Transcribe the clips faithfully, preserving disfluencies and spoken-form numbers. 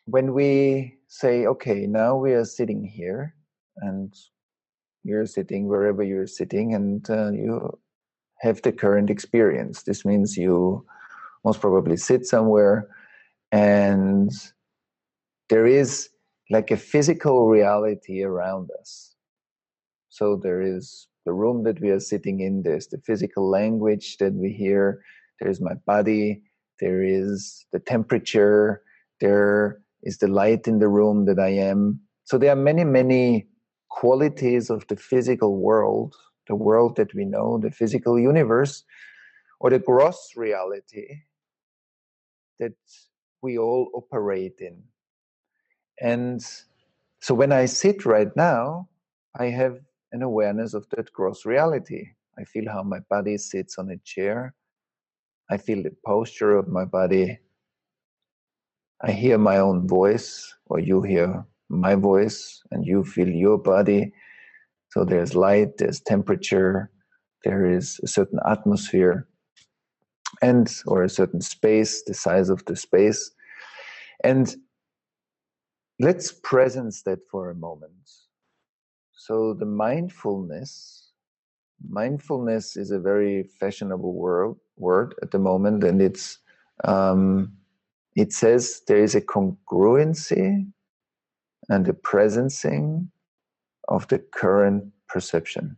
when we say, okay, now we are sitting here, and you're sitting wherever you're sitting, and uh, you have the current experience. This means you most probably sit somewhere, and there is like a physical reality around us. So there is the room that we are sitting in, there's the physical language that we hear, there's my body, there is the temperature, there is the light in the room that I am. So there are many, many qualities of the physical world, the world that we know, the physical universe, or the gross reality that we all operate in. And so when I sit right now, I have an awareness of that gross reality. I feel how my body sits on a chair. I feel the posture of my body. I hear my own voice, or you hear my voice, and you feel your body. So there's light, there's temperature, there is a certain atmosphere, and or a certain space, the size of the space. And let's presence that for a moment. So the mindfulness, mindfulness is a very fashionable word, word at the moment, and it's um, it says there is a congruency and a presencing of the current perception.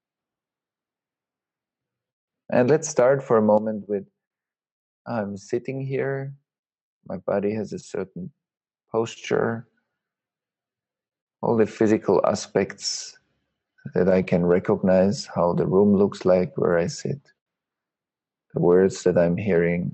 And let's start for a moment with, I'm sitting here, my body has a certain posture, all the physical aspects that I can recognize, how the room looks like where I sit, the words that I'm hearing.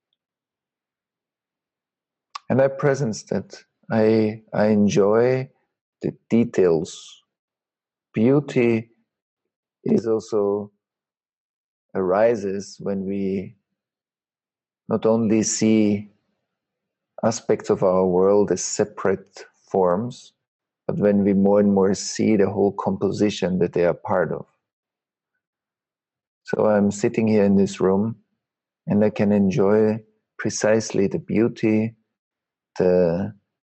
And I presence that. I, I enjoy the details. Beauty is also arises when we not only see aspects of our world as separate forms, but when we more and more see the whole composition that they are part of. So I'm sitting here in this room, and I can enjoy precisely the beauty, the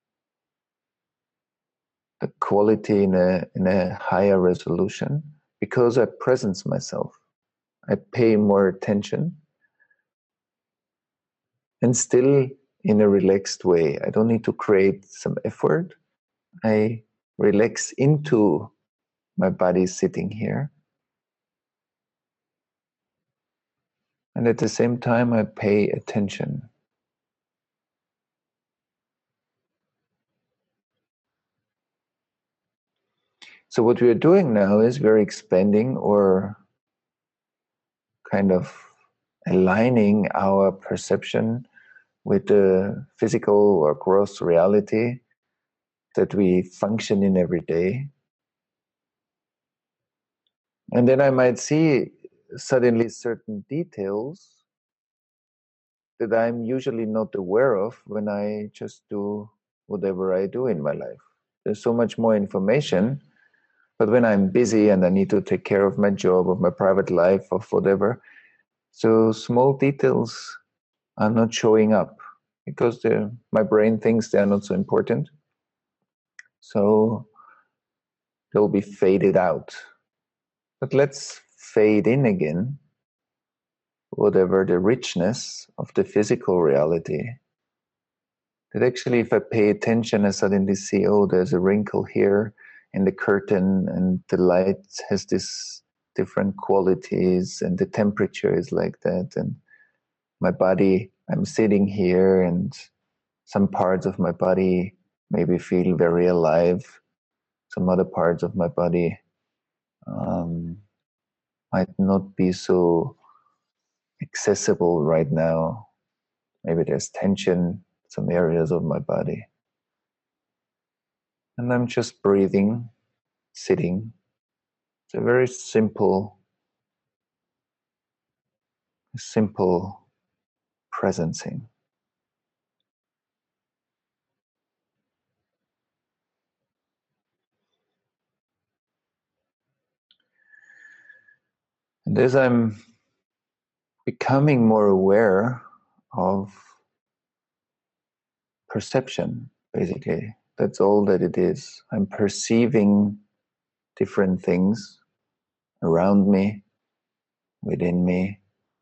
the quality in a in a higher resolution, because I presence myself. I pay more attention, and still in a relaxed way. I don't need to create some effort. I relax into my body sitting here. And at the same time, I pay attention. So what we are doing now is we're expanding, or kind of aligning our perception with the physical or gross reality that we function in every day. And then I might see suddenly certain details that I'm usually not aware of when I just do whatever I do in my life. There's so much more information, but when I'm busy and I need to take care of my job, of my private life, of whatever, so small details are not showing up because my brain thinks they're not so important. So they'll be faded out. But let's fade in again whatever the richness of the physical reality. That actually, if I pay attention, I suddenly see, oh, there's a wrinkle here in the curtain, and the light has this different qualities, and the temperature is like that, and my body, I'm sitting here, and some parts of my body maybe feel very alive. Some other parts of my body um, might not be so accessible right now. Maybe there's tension in some areas of my body. And I'm just breathing, sitting. It's a very simple, simple presencing. And as I'm becoming more aware of perception, basically. That's all that it is. I'm perceiving different things around me, within me.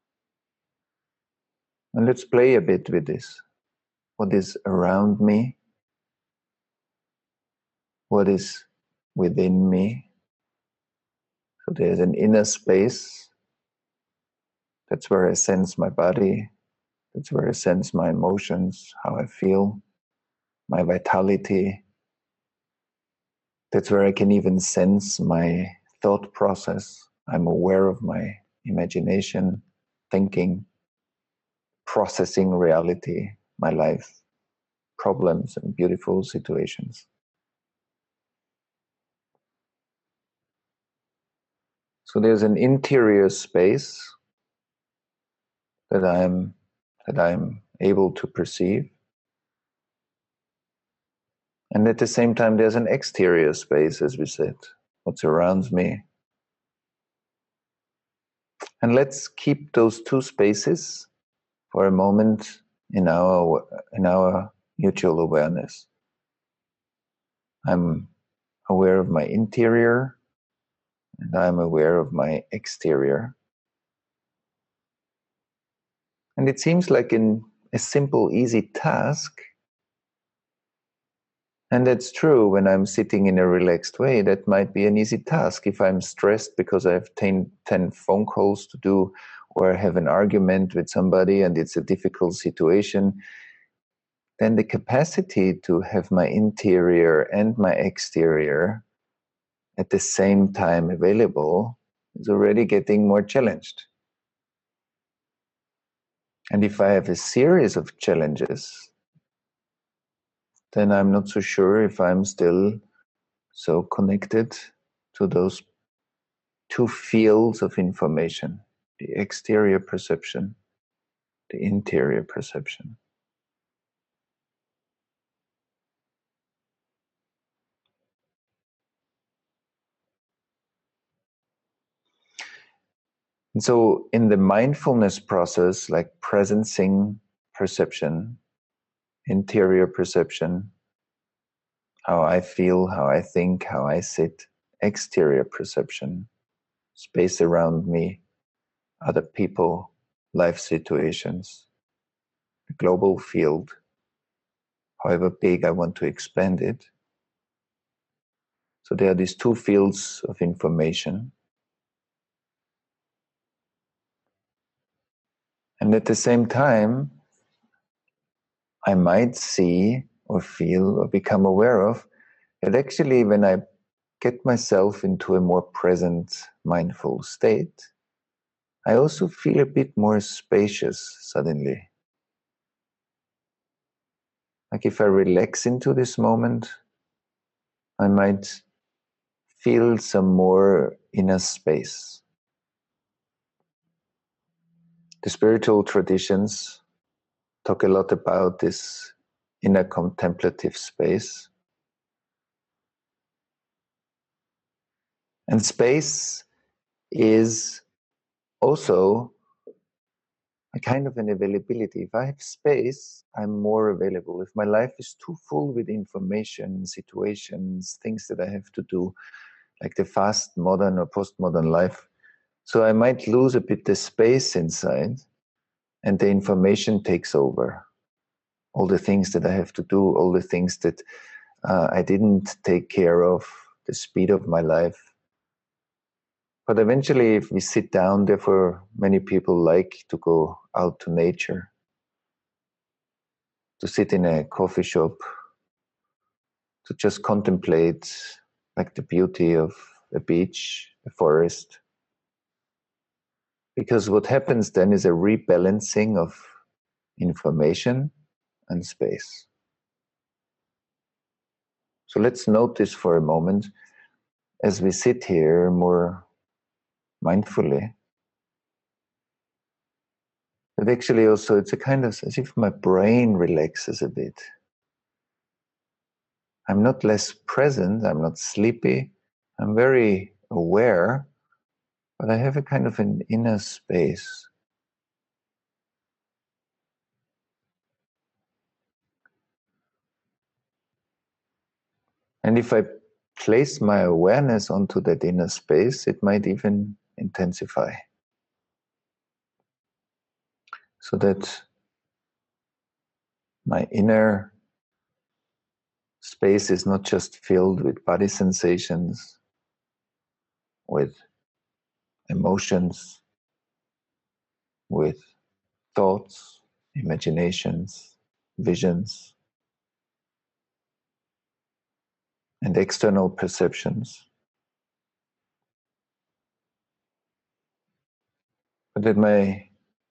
And let's play a bit with this. What is around me? What is within me? So there's an inner space. That's where I sense my body. That's where I sense my emotions, how I feel, my vitality. That's where I can even sense my thought process. I'm aware of my imagination, thinking, processing reality, my life, problems, and beautiful situations. So there's an interior space that I'm that I'm able to perceive. And at the same time, there's an exterior space, as we said, what surrounds me. And let's keep those two spaces for a moment in our in our mutual awareness. I'm aware of my interior, and I'm aware of my exterior. And it seems like in a simple, easy task. And that's true when I'm sitting in a relaxed way. That might be an easy task. If I'm stressed because I have ten, ten phone calls to do, or I have an argument with somebody and it's a difficult situation, then the capacity to have my interior and my exterior at the same time available is already getting more challenged. And if I have a series of challenges, then I'm not so sure if I'm still so connected to those two fields of information, the exterior perception, the interior perception. And so in the mindfulness process, like presencing perception, interior perception, how I feel, how I think, how I sit, exterior perception, space around me, other people, life situations, the global field, however big I want to expand it. So there are these two fields of information. And at the same time, I might see or feel or become aware of that actually when I get myself into a more present, mindful state, I also feel a bit more spacious suddenly. Like if I relax into this moment, I might feel some more inner space. The spiritual traditions talk a lot about this inner contemplative space. And space is also a kind of an availability. If I have space, I'm more available. If my life is too full with information, situations, things that I have to do, like the fast modern or postmodern life, so I might lose a bit the space inside, and the information takes over. All the things that I have to do, all the things that uh, I didn't take care of, the speed of my life. But eventually, if we sit down, therefore, many people like to go out to nature, to sit in a coffee shop, to just contemplate like the beauty of a beach, a forest. Because what happens then is a rebalancing of information and space. So let's notice for a moment as we sit here more mindfully that actually also it's a kind of as if my brain relaxes a bit. I'm not less present, I'm not sleepy, I'm very aware, but I have a kind of an inner space. And if I place my awareness onto that inner space, it might even intensify. So that my inner space is not just filled with body sensations, with emotions, with thoughts, imaginations, visions, and external perceptions, but that my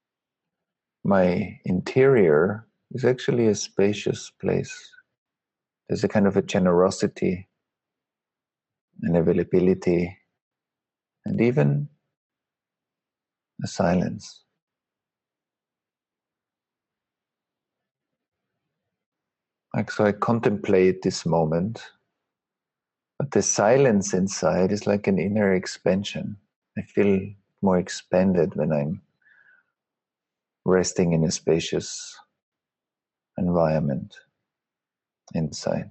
my interior is actually a spacious place. There's a kind of a generosity, an availability, and even a silence. Like, so I contemplate this moment, but the silence inside is like an inner expansion. I feel more expanded when I'm resting in a spacious environment inside.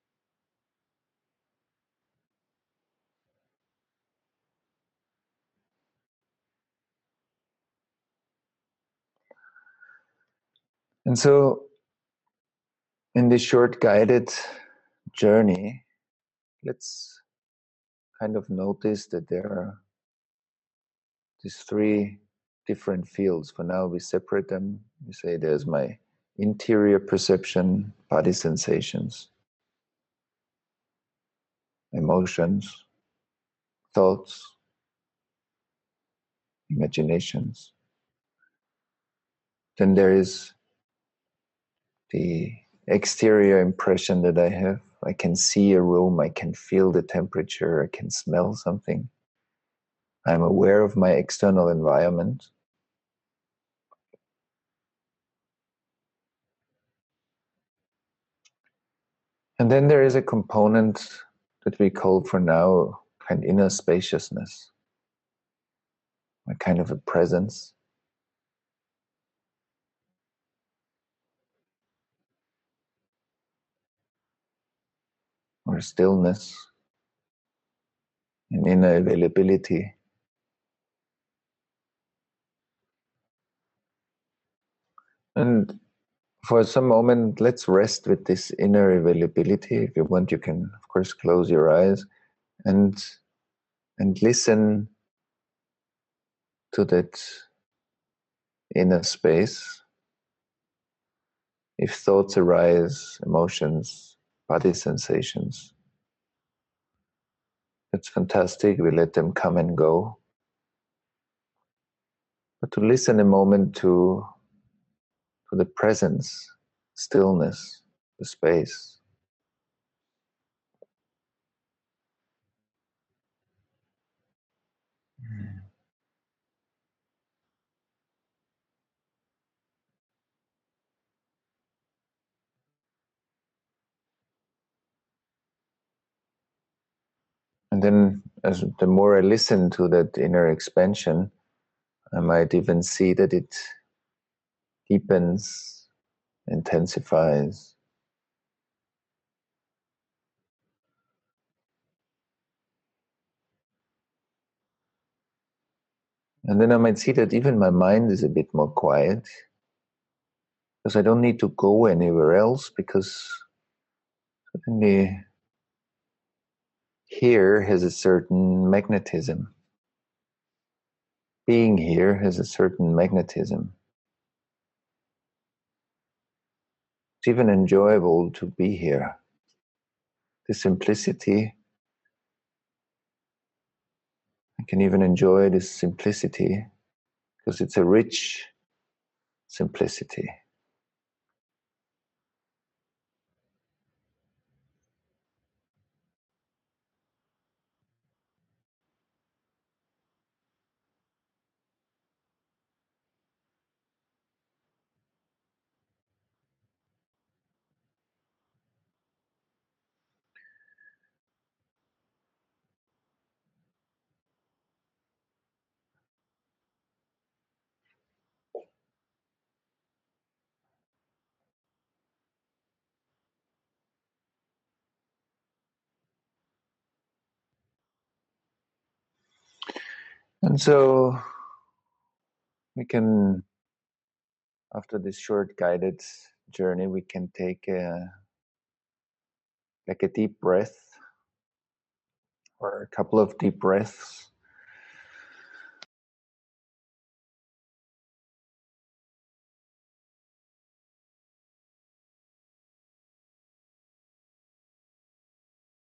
And so, in this short guided journey, let's kind of notice that there are these three different fields. For now, we separate them. We say there's my interior perception, body sensations, emotions, thoughts, imaginations. Then there is the exterior impression that I have. I can see a room, I can feel the temperature, I can smell something. I'm aware of my external environment. And then there is a component that we call for now kind of inner spaciousness, a kind of a presence. Or stillness, an inner availability. And for some moment, let's rest with this inner availability. If you want, you can, of course, close your eyes and and listen to that inner space. If thoughts arise, emotions, body sensations, that's fantastic. We let them come and go. But to listen a moment to, to the presence, stillness, the space. And then, as the more I listen to that inner expansion, I might even see that it deepens, intensifies. And then I might see that even my mind is a bit more quiet, because I don't need to go anywhere else, because suddenly here has a certain magnetism. Being here has a certain magnetism. It's even enjoyable to be here. The simplicity, I can even enjoy this simplicity because it's a rich simplicity. And so we can, after this short guided journey, we can take a, like a deep breath or a couple of deep breaths.